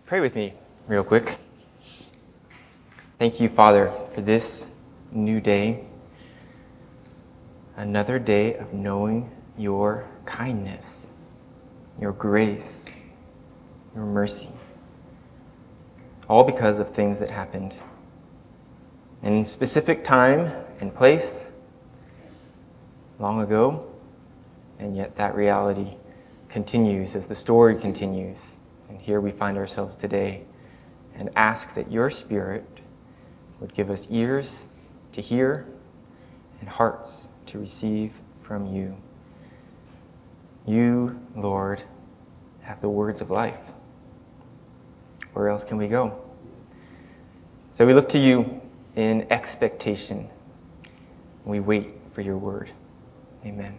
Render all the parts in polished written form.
Pray with me real quick. Thank you, Father, for this new day. Another day of knowing your kindness, your grace, your mercy. All because of things that happened in specific time and place long ago, and yet that reality continues as the story continues. And here we find ourselves today and ask that your Spirit would give us ears to hear and hearts to receive from you. You, Lord, have the words of life. Where else can we go? So we look to you in expectation. We wait for your word. Amen.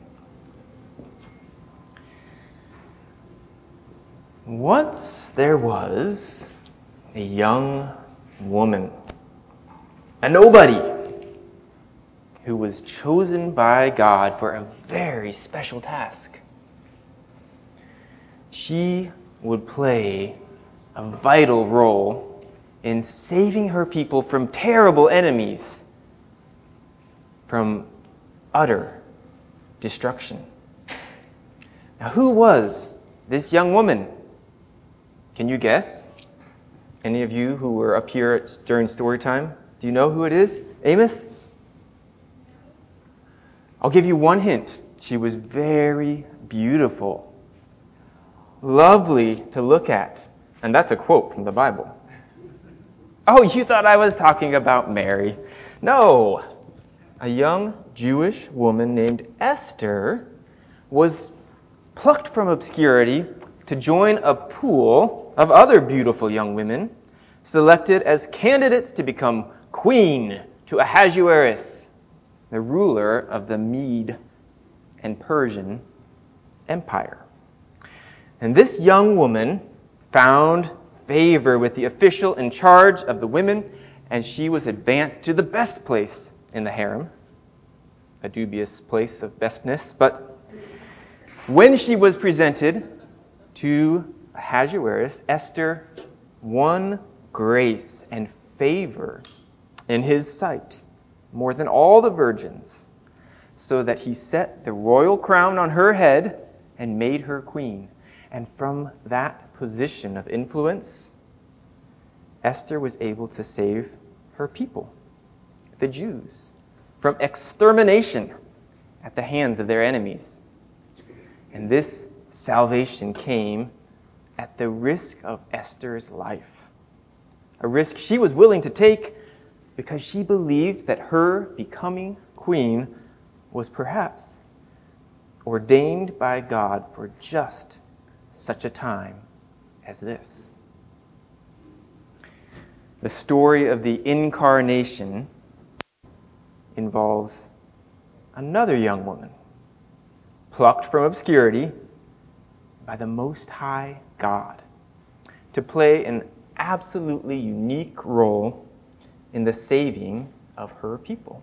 Once there was a young woman, a nobody, who was chosen by God for a very special task. She would play a vital role in saving her people from terrible enemies, from utter destruction. Now, who was this young woman? Can you guess? Any of you who were up here during story time, do you know who it is? Amos? I'll give you one hint. She was very beautiful, lovely to look at. And that's a quote from the Bible. Oh, you thought I was talking about Mary. No. A young Jewish woman named Esther was plucked from obscurity to join a pool of other beautiful young women selected as candidates to become queen to Ahasuerus, the ruler of the Mede and Persian Empire. And this young woman found favor with the official in charge of the women, and she was advanced to the best place in the harem, a dubious place of bestness. But when she was presented to Ahasuerus, Esther won grace and favor in his sight more than all the virgins, so that he set the royal crown on her head and made her queen. And from that position of influence, Esther was able to save her people, the Jews, from extermination at the hands of their enemies. And this salvation came at the risk of Esther's life, a risk she was willing to take because she believed that her becoming queen was perhaps ordained by God for just such a time as this. The story of the incarnation involves another young woman, plucked from obscurity by the Most High God, to play an absolutely unique role in the saving of her people.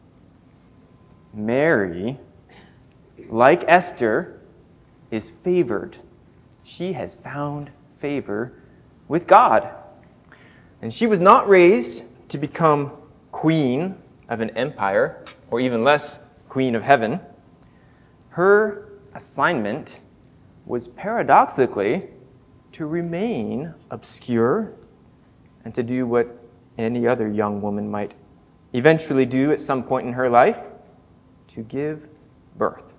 Mary, like Esther, is favored. She has found favor with God. And she was not raised to become queen of an empire, or even less, queen of heaven. Her assignment was paradoxically to remain obscure and to do what any other young woman might eventually do at some point in her life, to give birth.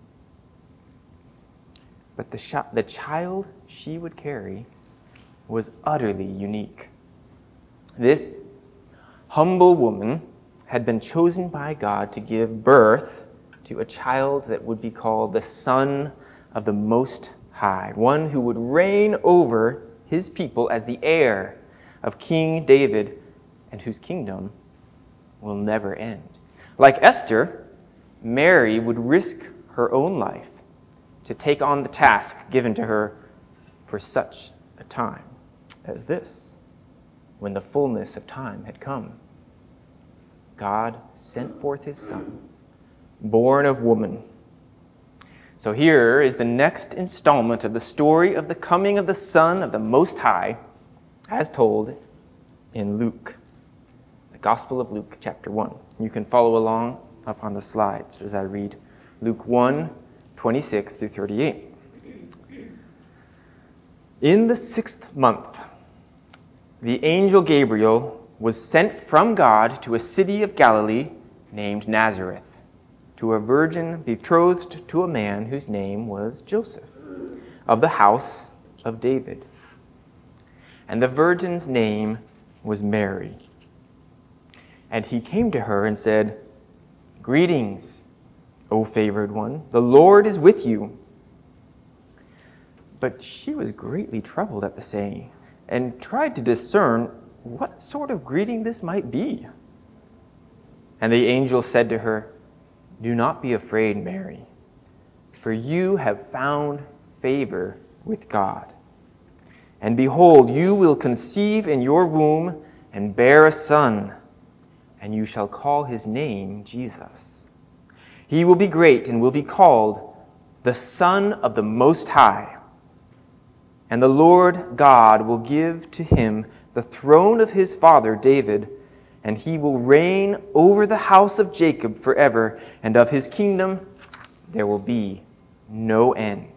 But the child she would carry was utterly unique. This humble woman had been chosen by God to give birth to a child that would be called the Son of the Most High, one who would reign over his people as the heir of King David, and whose kingdom will never end. Like Esther, Mary would risk her own life to take on the task given to her for such a time as this. When the fullness of time had come, God sent forth his Son, born of woman. So here is the next installment of the story of the coming of the Son of the Most High, as told in Luke, the Gospel of Luke, chapter 1. You can follow along up on the slides as I read Luke 1, 26 through 38. In the 6th month, the angel Gabriel was sent from God to a city of Galilee named Nazareth, to a virgin betrothed to a man whose name was Joseph, of the house of David. And the virgin's name was Mary. And he came to her and said, "Greetings, O favored one, the Lord is with you." But she was greatly troubled at the saying, and tried to discern what sort of greeting this might be. And the angel said to her, "Do not be afraid, Mary, for you have found favor with God. And behold, you will conceive in your womb and bear a son, and you shall call his name Jesus. He will be great and will be called the Son of the Most High. And the Lord God will give to him the throne of his father David, and he will reign over the house of Jacob forever, and of his kingdom there will be no end."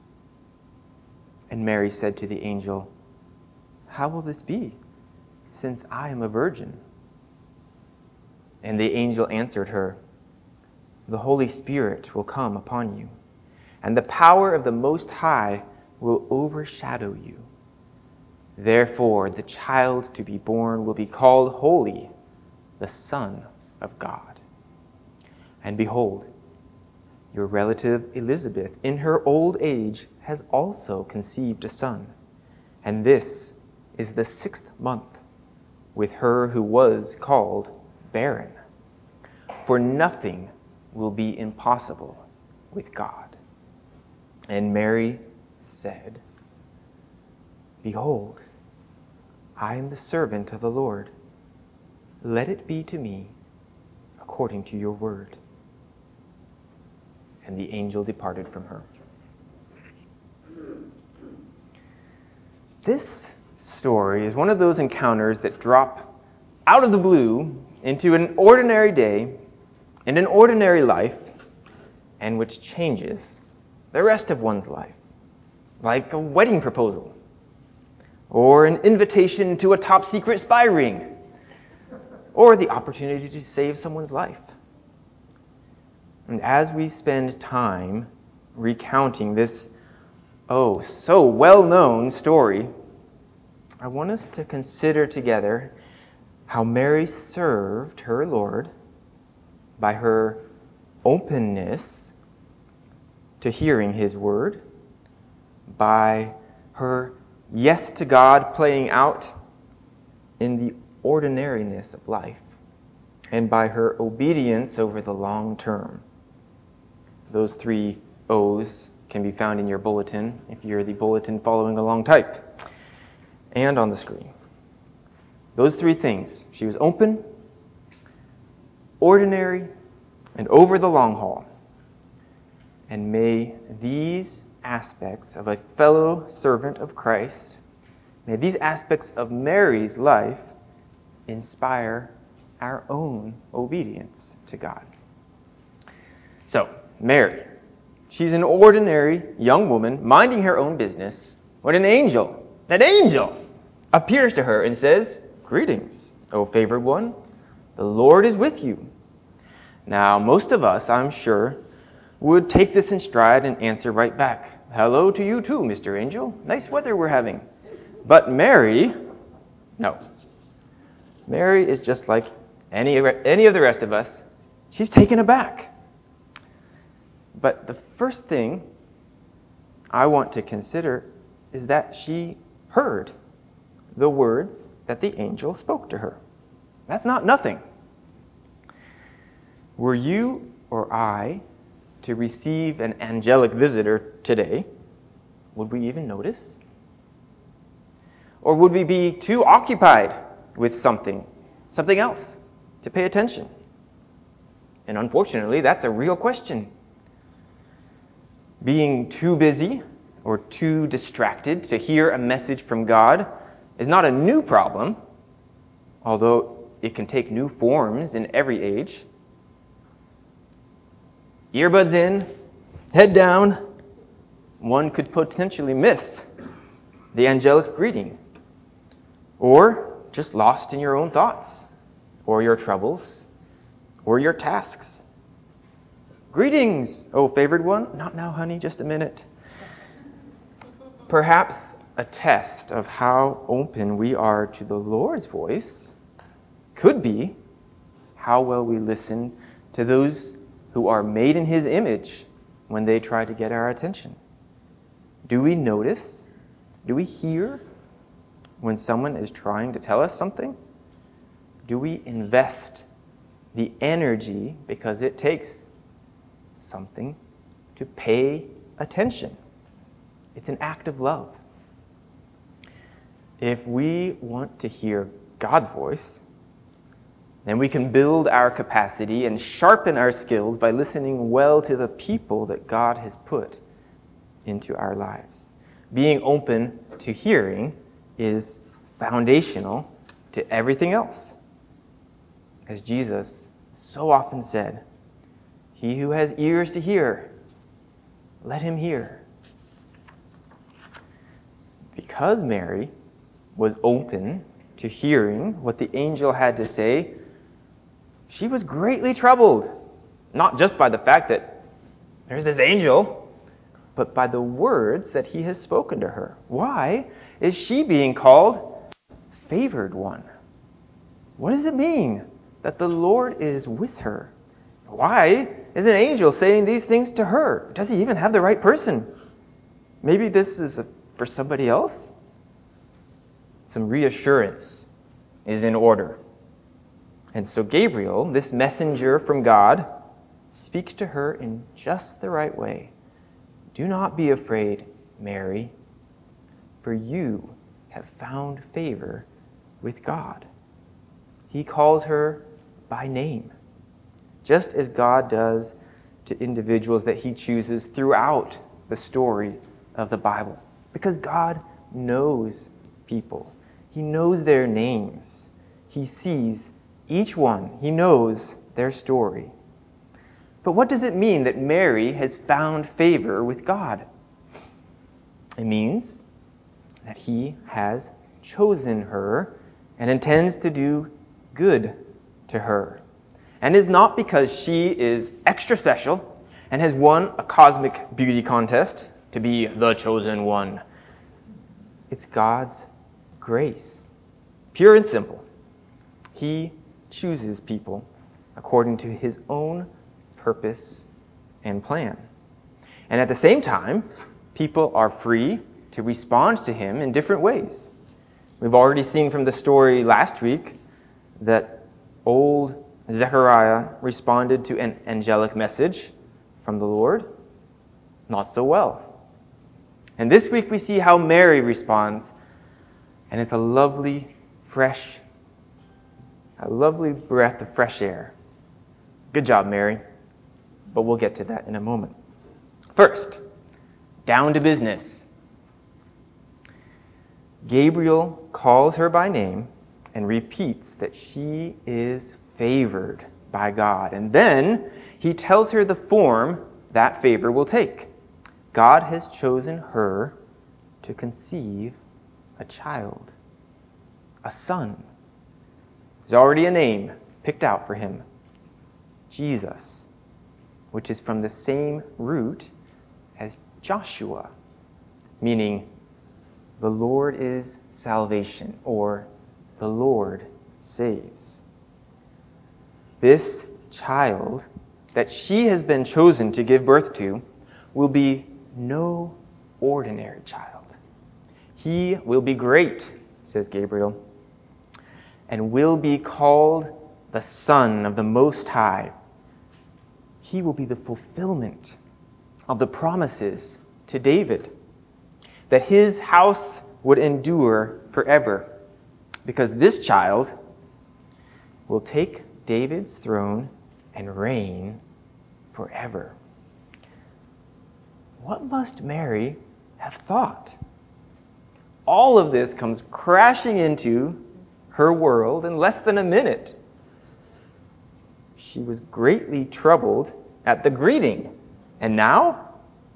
And Mary said to the angel, "How will this be, since I am a virgin?" And the angel answered her, "The Holy Spirit will come upon you, and the power of the Most High will overshadow you. Therefore, the child to be born will be called Holy, the Son of God. And behold, your relative Elizabeth, in her old age, has also conceived a son. And this is the 6th month with her who was called barren. For nothing will be impossible with God." And Mary said, "Behold, I am the servant of the Lord. Let it be to me according to your word." And the angel departed from her. This story is one of those encounters that drop out of the blue into an ordinary day in an ordinary life, and which changes the rest of one's life, like a wedding proposal or an invitation to a top-secret spy ring, or the opportunity to save someone's life. And as we spend time recounting this, so well-known story, I want us to consider together how Mary served her Lord by her openness to hearing his word, by her yes to God playing out in the ordinariness of life, and by her obedience over the long term. Those 3 O's can be found in your bulletin if you're the bulletin following along type, and on the screen. Those 3 things: she was open, ordinary, and over the long haul. And may these aspects of a fellow servant of Christ, may these aspects of Mary's life inspire our own obedience to God. So, Mary, she's an ordinary young woman minding her own business when an angel, appears to her and says, "Greetings, O favored one, the Lord is with you." Now, most of us, I'm sure, would take this in stride and answer right back, "Hello to you too, Mr. Angel. Nice weather we're having." But Mary, no. Mary is just like any of the rest of us. She's taken aback. But the first thing I want to consider is that she heard the words that the angel spoke to her. That's not nothing. Were you or I to receive an angelic visitor today, would we even notice? Or would we be too occupied with something else to pay attention? And unfortunately, that's a real question. Being too busy or too distracted to hear a message from God is not a new problem, although it can take new forms in every age. Earbuds in, head down, one could potentially miss the angelic greeting, or just lost in your own thoughts, or your troubles, or your tasks. Greetings, oh favored one. Not now, honey, just a minute. Perhaps a test of how open we are to the Lord's voice could be how well we listen to those who are made in His image when they try to get our attention. Do we notice? Do we hear when someone is trying to tell us something? Do we invest the energy, because it takes something, to pay attention? It's an act of love. If we want to hear God's voice, then we can build our capacity and sharpen our skills by listening well to the people that God has put into our lives. Being open to hearing is foundational to everything else. As Jesus so often said, "He who has ears to hear, let him hear." Because Mary was open to hearing what the angel had to say, she was greatly troubled, not just by the fact that there's this angel, but by the words that he has spoken to her. Why is she being called favored one? What does it mean that the Lord is with her? Why is an angel saying these things to her? Does he even have the right person? Maybe this is for somebody else? Some reassurance is in order. And so Gabriel, this messenger from God, speaks to her in just the right way. "Do not be afraid, Mary, for you have found favor with God." He calls her by name, just as God does to individuals that He chooses throughout the story of the Bible. Because God knows people. He knows their names. He sees each one. He knows their story. But what does it mean that Mary has found favor with God? It means that He has chosen her and intends to do good to her. And is not because she is extra special and has won a cosmic beauty contest to be the chosen one. It's God's grace. Pure and simple. He chooses people according to His own purpose and plan. And at the same time, people are free to respond to Him in different ways. We've already seen from the story last week that old Zechariah responded to an angelic message from the Lord not so well. And this week we see how Mary responds, and it's a lovely breath of fresh air. Good job, Mary. But we'll get to that in a moment. First, down to business. Gabriel calls her by name and repeats that she is favored by God. And then he tells her the form that favor will take. God has chosen her to conceive a child, a son. There's already a name picked out for him, Jesus, which is from the same root as Joshua, meaning the Lord is salvation, or the Lord saves. This child that she has been chosen to give birth to will be no ordinary child. He will be great, says Gabriel, and will be called the Son of the Most High. He will be the fulfillment of the promises to David, that his house would endure forever, because this child will take David's throne and reign forever. What must Mary have thought? All of this comes crashing into her world in less than a minute. She was greatly troubled at the greeting. And now?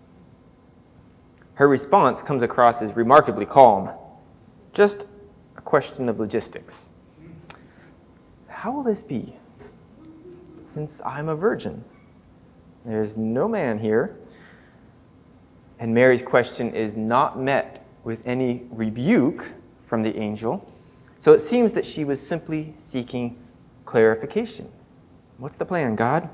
Her response comes across as remarkably calm. Just a question of logistics. How will this be, since I'm a virgin? There's no man here. And Mary's question is not met with any rebuke from the angel. So it seems that she was simply seeking clarification. What's the plan, God?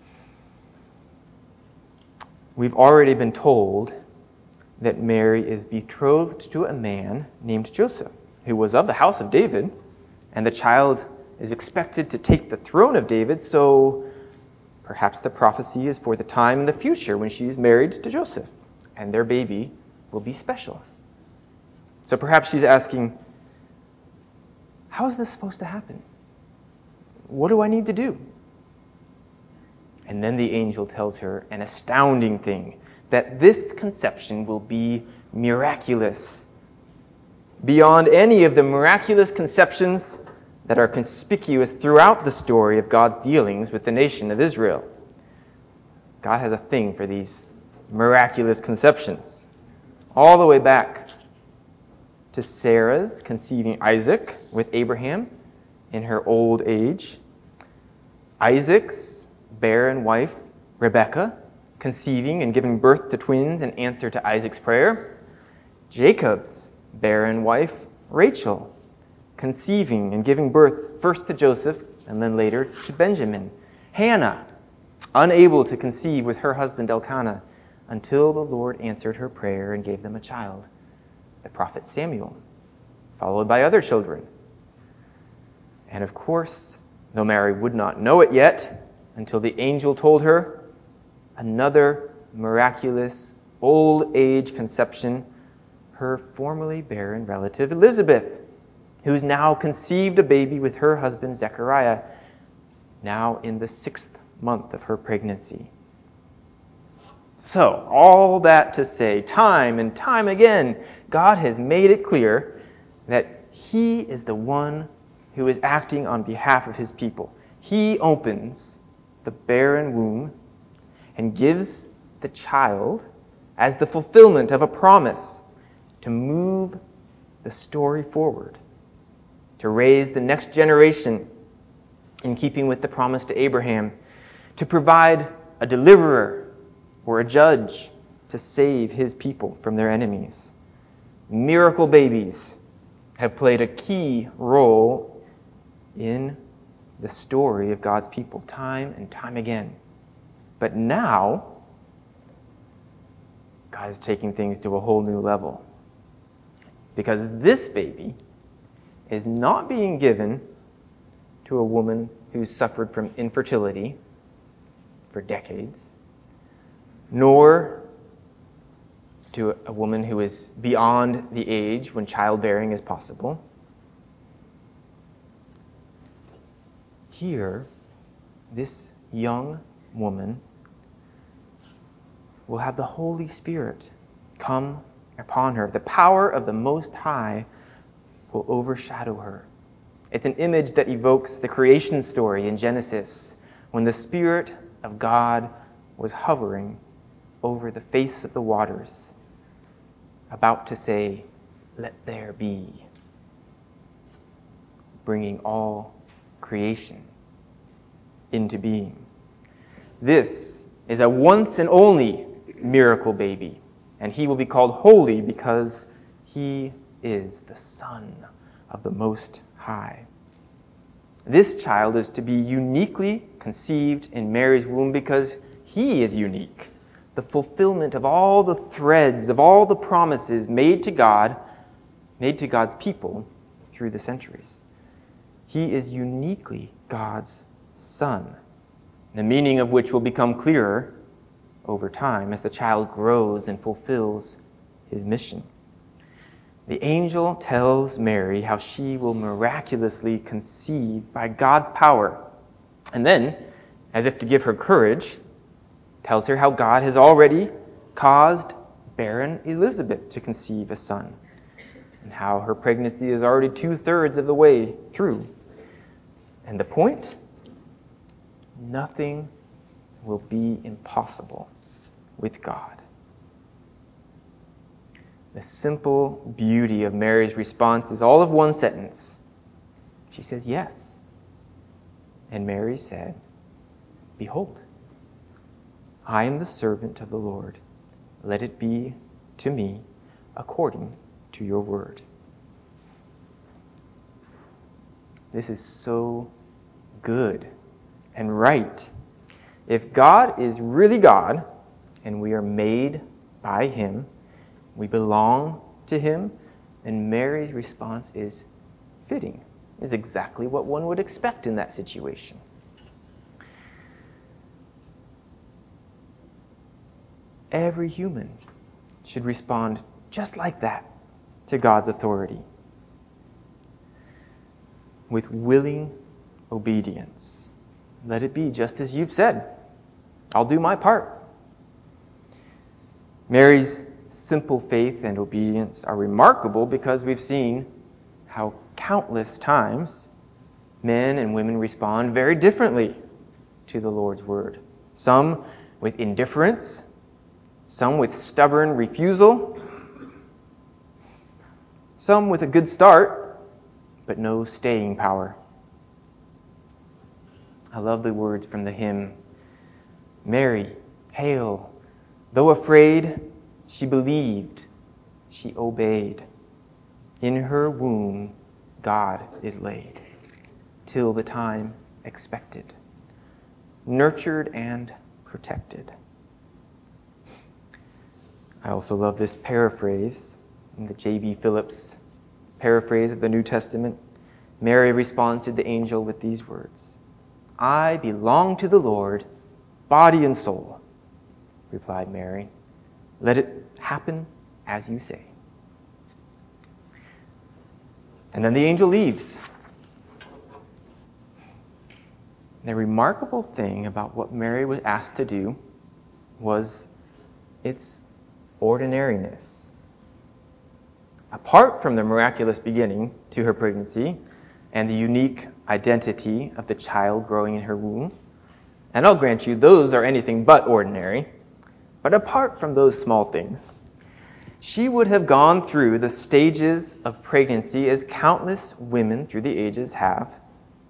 We've already been told that Mary is betrothed to a man named Joseph, who was of the house of David, and the child is expected to take the throne of David, so perhaps the prophecy is for the time in the future when she's married to Joseph, and their baby will be special. So perhaps she's asking, how is this supposed to happen? What do I need to do? And then the angel tells her an astounding thing, that this conception will be miraculous, beyond any of the miraculous conceptions that are conspicuous throughout the story of God's dealings with the nation of Israel. God has a thing for these miraculous conceptions. All the way back to Sarah's conceiving Isaac with Abraham in her old age, Isaac's barren wife, Rebekah, conceiving and giving birth to twins in answer to Isaac's prayer, Jacob's barren wife, Rachel, conceiving and giving birth first to Joseph and then later to Benjamin, Hannah, unable to conceive with her husband Elkanah until the Lord answered her prayer and gave them a child, the prophet Samuel, followed by other children. And of course, though Mary would not know it yet until the angel told her, another miraculous old age conception, her formerly barren relative Elizabeth, who's now conceived a baby with her husband Zechariah, now in the 6th month of her pregnancy. So, all that to say, time and time again, God has made it clear that He is the one who is acting on behalf of His people. He opens the barren womb and gives the child as the fulfillment of a promise to move the story forward, to raise the next generation in keeping with the promise to Abraham, to provide a deliverer or a judge to save His people from their enemies. Miracle babies have played a key role in the story of God's people time and time again. But now, God is taking things to a whole new level. Because this baby is not being given to a woman who suffered from infertility for decades, nor to a woman who is beyond the age when childbearing is possible. Here, this young woman will have the Holy Spirit come upon her. The power of the Most High will overshadow her. It's an image that evokes the creation story in Genesis, when the Spirit of God was hovering over the face of the waters, about to say, "Let there be," bringing all creation into being. This is a once and only miracle baby, and He will be called holy because He is the Son of the Most High. This child is to be uniquely conceived in Mary's womb because He is unique, the fulfillment of all the threads, of all the promises made to God, made to God's people through the centuries. He is uniquely God's Son, the meaning of which will become clearer over time as the child grows and fulfills his mission. The angel tells Mary how she will miraculously conceive by God's power. And then, as if to give her courage, tells her how God has already caused barren Elizabeth to conceive a son. and how her pregnancy is already 2/3 of the way through. And the point? Nothing will be impossible with God. The simple beauty of Mary's response is all of one sentence. She says, yes. And Mary said, behold, I am the servant of the Lord. Let it be to me according to your word. This is so good and right. If God is really God, and we are made by him, we belong to him, and Mary's response is fitting, is exactly what one would expect in that situation. Every human should respond just like that to God's authority, with willing obedience. Let it be just as you've said. I'll do my part. Mary's simple faith and obedience are remarkable because we've seen how countless times men and women respond very differently to the Lord's word. Some with indifference, some with stubborn refusal, some with a good start, but no staying power. I love the words from the hymn, Mary, hail, though afraid, she believed, she obeyed. In her womb God is laid, till the time expected, nurtured and protected. I also love this paraphrase in the J.B. Phillips paraphrase of the New Testament. Mary responds to the angel with these words, I belong to the Lord, body and soul. Replied Mary, let it happen as you say. And then the angel leaves. The remarkable thing about what Mary was asked to do was its ordinariness. Apart from the miraculous beginning to her pregnancy and the unique identity of the child growing in her womb, and I'll grant you those are anything but ordinary, but apart from those small things, she would have gone through the stages of pregnancy as countless women through the ages have.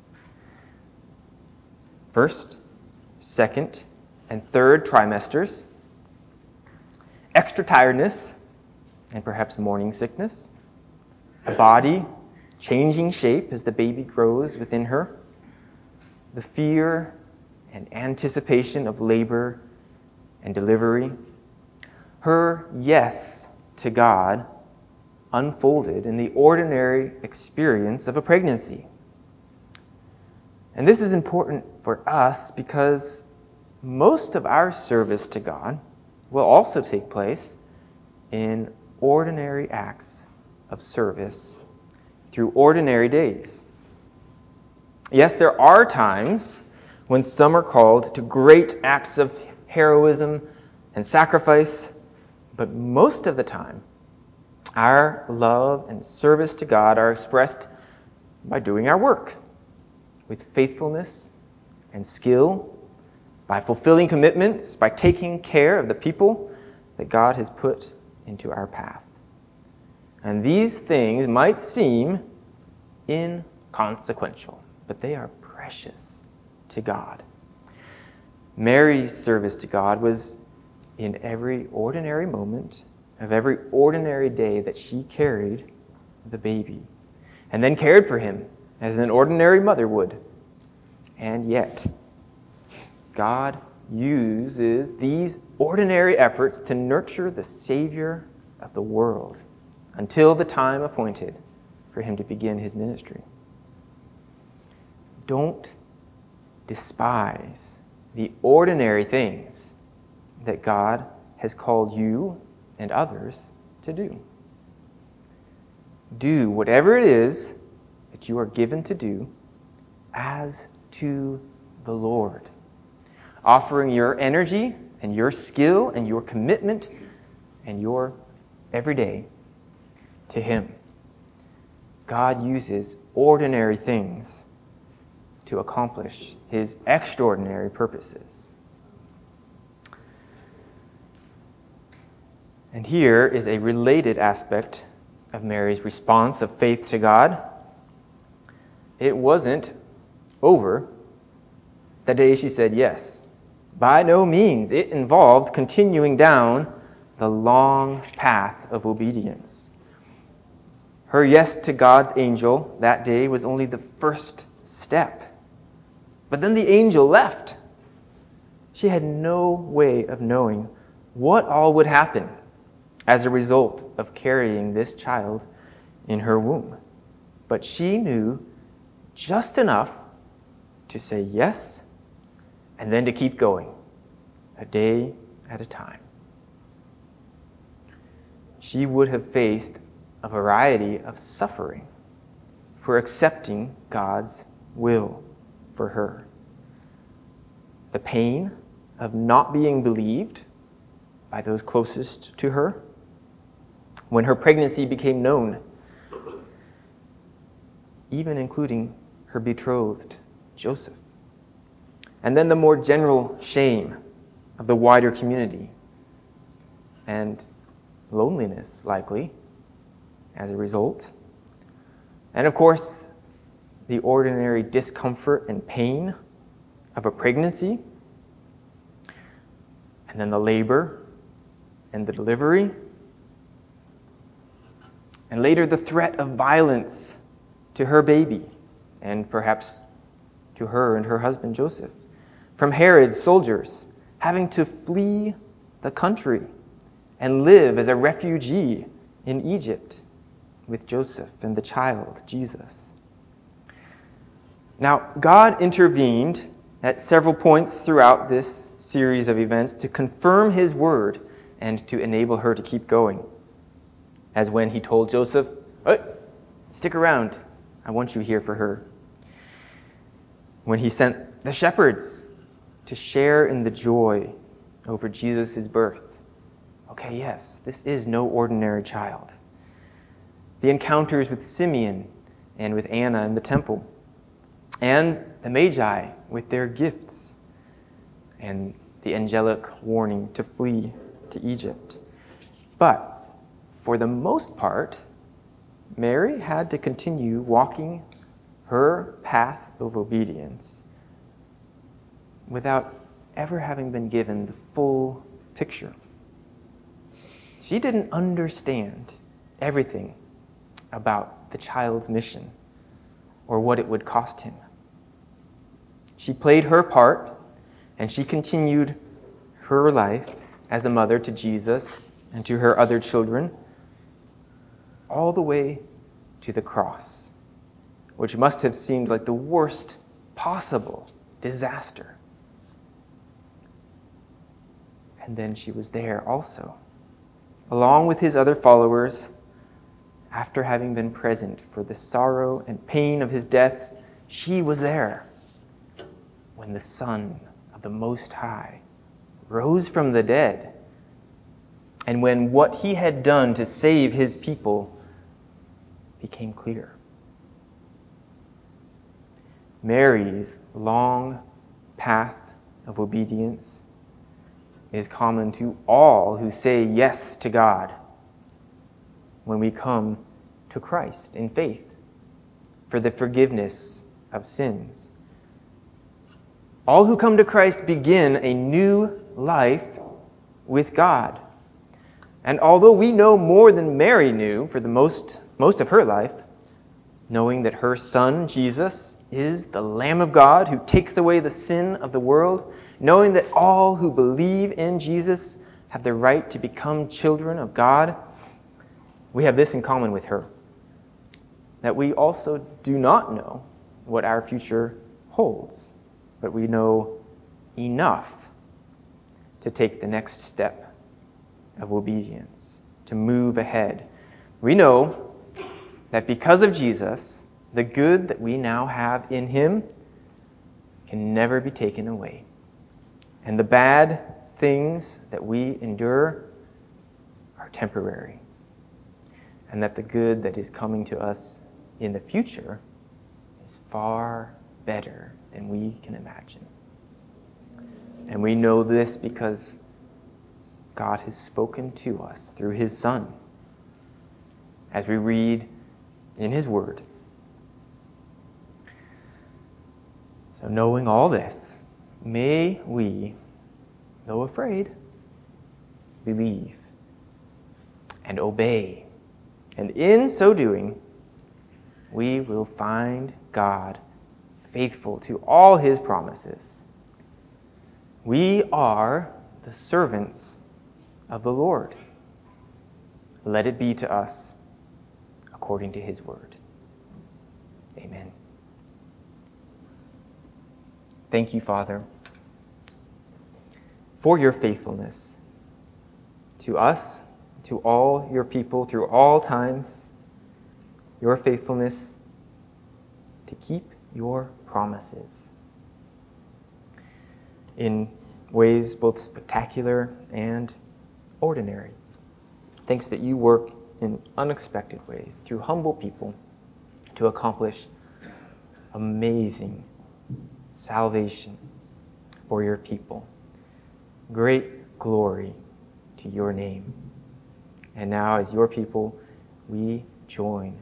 First, second, and third trimesters, extra tiredness, and perhaps morning sickness, a body changing shape as the baby grows within her, the fear and anticipation of labor and delivery, her yes to God unfolded in the ordinary experience of a pregnancy. And this is important for us because most of our service to God will also take place in ordinary acts of service through ordinary days. Yes, there are times when some are called to great acts of heroism and sacrifice, but most of the time, our love and service to God are expressed by doing our work with faithfulness and skill, by fulfilling commitments, by taking care of the people that God has put into our path. And these things might seem inconsequential, but they are precious to God. Mary's service to God was in every ordinary moment of every ordinary day that she carried the baby and then cared for him as an ordinary mother would. And yet, God uses these ordinary efforts to nurture the Savior of the world until the time appointed for him to begin his ministry. Don't despise the ordinary things that God has called you and others to do. Do whatever it is that you are given to do as to the Lord, offering your energy and your skill and your commitment and your everyday to him. God uses ordinary things to accomplish his extraordinary purposes. And here is a related aspect of Mary's response of faith to God. It wasn't over the day she said yes. By no means. It involved continuing down the long path of obedience. Her yes to God's angel that day was only the first step. But then the angel left. She had no way of knowing what all would happen as a result of carrying this child in her womb. But she knew just enough to say yes and then to keep going, a day at a time. She would have faced a variety of suffering for accepting God's will for her. The pain of not being believed by those closest to her when her pregnancy became known, even including her betrothed, Joseph. And then the more general shame of the wider community and loneliness, likely, as a result. And of course, the ordinary discomfort and pain of a pregnancy, and then the labor and the delivery, and later the threat of violence to her baby, and perhaps to her and her husband Joseph, from Herod's soldiers, having to flee the country and live as a refugee in Egypt with Joseph and the child, Jesus. Now, God intervened at several points throughout this series of events to confirm his word and to enable her to keep going. As when he told Joseph, "Hey, stick around. I want you here for her." When he sent the shepherds to share in the joy over Jesus' birth. Okay, yes, this is no ordinary child. The encounters with Simeon and with Anna in the temple, and the Magi with their gifts, and the angelic warning to flee to Egypt. But for the most part, Mary had to continue walking her path of obedience without ever having been given the full picture. She didn't understand everything about the child's mission or what it would cost him. She played her part, and she continued her life as a mother to Jesus and to her other children, all the way to the cross, which must have seemed like the worst possible disaster. And then she was there also, along with his other followers, after having been present for the sorrow and pain of his death. She was there when the Son of the Most High rose from the dead, and when what he had done to save his people became clear. Mary's long path of obedience is common to all who say yes to God when we come to Christ in faith for the forgiveness of sins. All who come to Christ begin a new life with God. And although we know more than Mary knew for the most of her life, knowing that her Son, Jesus, is the Lamb of God who takes away the sin of the world, knowing that all who believe in Jesus have the right to become children of God, we have this in common with her, that we also do not know what our future holds, but we know enough to take the next step of obedience, to move ahead. We know that because of Jesus, the good that we now have in him can never be taken away. And the bad things that we endure are temporary. And that the good that is coming to us in the future is far better than we can imagine. And we know this because God has spoken to us through his Son, as we read in his word. So knowing all this, may we, though afraid, believe and obey. And in so doing, we will find God faithful to all his promises. We are the servants of the Lord. Let it be to us according to his word. Amen. Thank you, Father, for your faithfulness to us, to all your people through all times, your faithfulness to keep your promises in ways both spectacular and ordinary. Thanks that you work in unexpected ways through humble people to accomplish amazing salvation for your people. Great glory to your name. And now, as your people, we join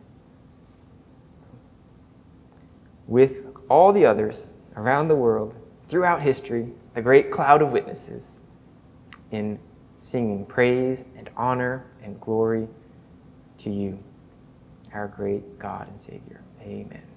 with all the others around the world, throughout history, a great cloud of witnesses, in singing praise and honor and glory to you, our great God and Savior. Amen.